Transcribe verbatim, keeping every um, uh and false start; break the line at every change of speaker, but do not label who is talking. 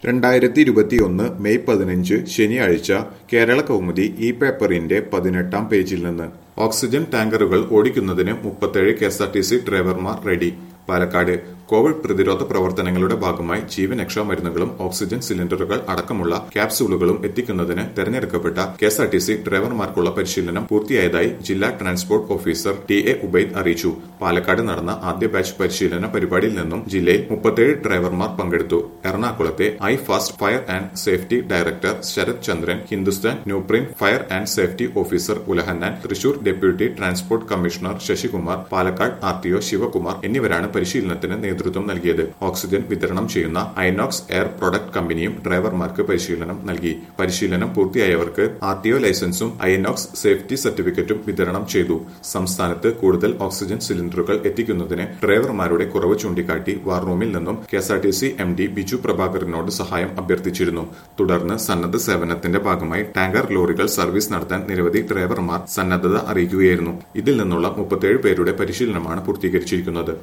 രണ്ടായിരത്തി ഇരുപത്തിയൊന്ന് മെയ് പതിനഞ്ച് ശനിയാഴ്ച കേരള കൗമുദി ഈ പേപ്പറിന്റെ പതിനെട്ടാം പേജിൽ നിന്ന് ഓക്സിജൻ ടാങ്കറുകൾ ഓടിക്കുന്നതിന് മുപ്പത്തേഴ് K S R T C ഡ്രൈവർമാർ റെഡി. പാലക്കാട് കോവിഡ് പ്രതിരോധ പ്രവർത്തനങ്ങളുടെ ഭാഗമായി ജീവനരക്ഷാ മരുന്നുകളും ഓക്സിജൻ സിലിണ്ടറുകൾ അടക്കമുള്ള ക്യാപ്സൂളുകളും എത്തിക്കുന്നതിന് തെരഞ്ഞെടുക്കപ്പെട്ട K S R T C ഡ്രൈവർമാർക്കുള്ള പരിശീലനം പൂർത്തിയായതായി ജില്ലാ transport officer T A Ubaid അറിയിച്ചു. പാലക്കാട് നടന്ന ആദ്യ ബാച്ച് പരിശീലന പരിപാടിയിൽ നിന്നും ജില്ലയിൽ മുപ്പത്തേഴ് ഡ്രൈവർമാർ പങ്കെടുത്തു. എറണാകുളത്തെ I fast fire and safety director Sarath Chandran, Hindustan newsprint fire and safety officer Ulahannan, Thrissur deputy transport commissioner Sasikumar, Palakkad R T O Sivakumar എന്നിവരാണ് പരിശീലനത്തിന് നേതൃത്വം നൽകിയത്. ഓക്സിജൻ വിതരണം ചെയ്യുന്ന ഐനോക്സ് എയർ പ്രൊഡക്ട് കമ്പനിയും ഡ്രൈവർമാർക്ക് പരിശീലനം നൽകി. പരിശീലനം പൂർത്തിയായവർക്ക് ആർ ടി ഒ ലൈസൻസും ഐനോക്സ് സേഫ്റ്റി സർട്ടിഫിക്കറ്റും വിതരണം ചെയ്തു. സംസ്ഥാനത്ത് കൂടുതൽ ഓക്സിജൻ സിലിണ്ടറുകൾ എത്തിക്കുന്നതിന് ഡ്രൈവർമാരുടെ കുറവ് ചൂണ്ടിക്കാട്ടി വാർ റൂമിൽ നിന്നും K S R T C M D Biju പ്രഭാകരനോട് സഹായം അഭ്യർത്ഥിച്ചിരുന്നു. തുടർന്ന് സന്നദ്ധ സേവനത്തിന്റെ ഭാഗമായി ടാങ്കർ ലോറികൾ സർവീസ് നടത്താൻ നിരവധി ഡ്രൈവർമാർ സന്നദ്ധത അറിയിക്കുകയായിരുന്നു. ഇതിൽ നിന്നുള്ള മുപ്പത്തേഴ് പേരുടെ പരിശീലനമാണ് പൂർത്തീകരിച്ചിരിക്കുന്നത്.